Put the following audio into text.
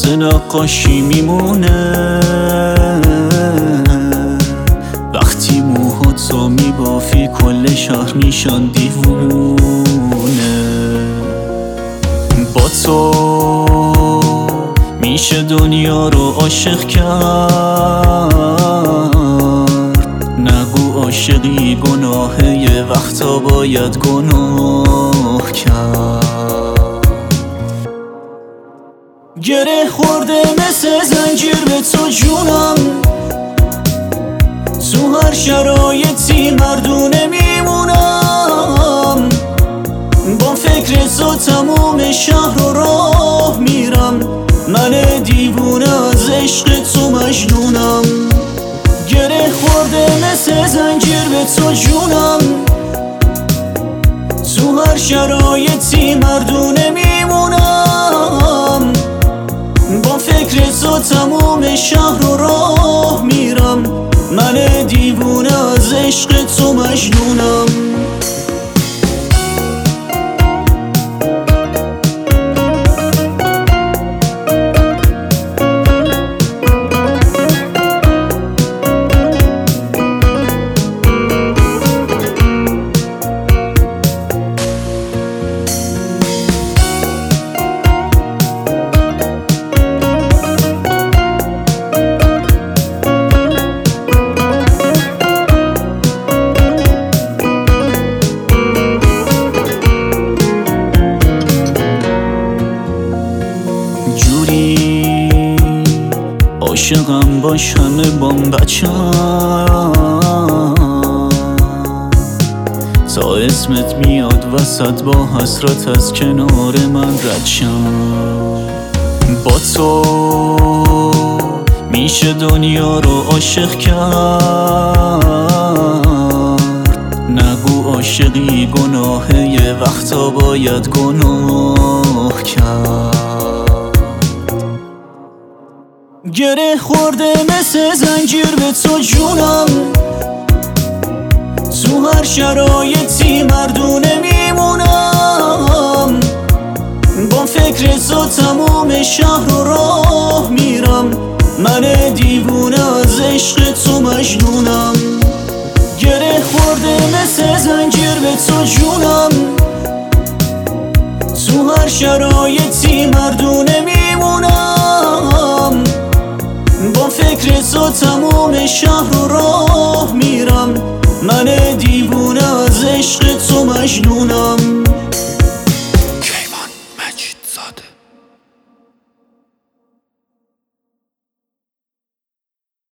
واسه نقاشی میمونه وقتی موهاتو میبافی کل شهر میشن دیوونه. با تو میشه دنیا رو عاشق کرد، نگو عاشقی گناهه، یه وقتا باید گناه کرد. گره خورده مثل زنجیر به تو جونم، تو هر شرایطی مردونه میمونم. با فکر تو تموم شهر رو راه میرم، من دیوونه از عشق تو مجنونم. گره خورده مثل زنجیر به تو جونم، تو هر شرایطی مردونه میمونم. با فکر تو تموم شهر رو راه میرم، من دیوونه از عشق تو مجنونم. جوری عاشقم باش همه بام بچم، تا اسمت میاد وسط با حسرت از کنار من رد شم. با تو میشه دنیا رو عاشق کرد، نگو عاشقی گناهه، یه وقتا باید گناه کرد. گره خورده مثل زنجیر به تو جونم، تو هر شرایطی مردونه میمونم. با فکر تو تموم شهر رو راه میرم، من دیوونه از عشق تو مجنونم. گره خورده مثل زنجیر به تو جونم، تو هر شرایطی مردونه میمونم. با فکر تو تموم شهر رو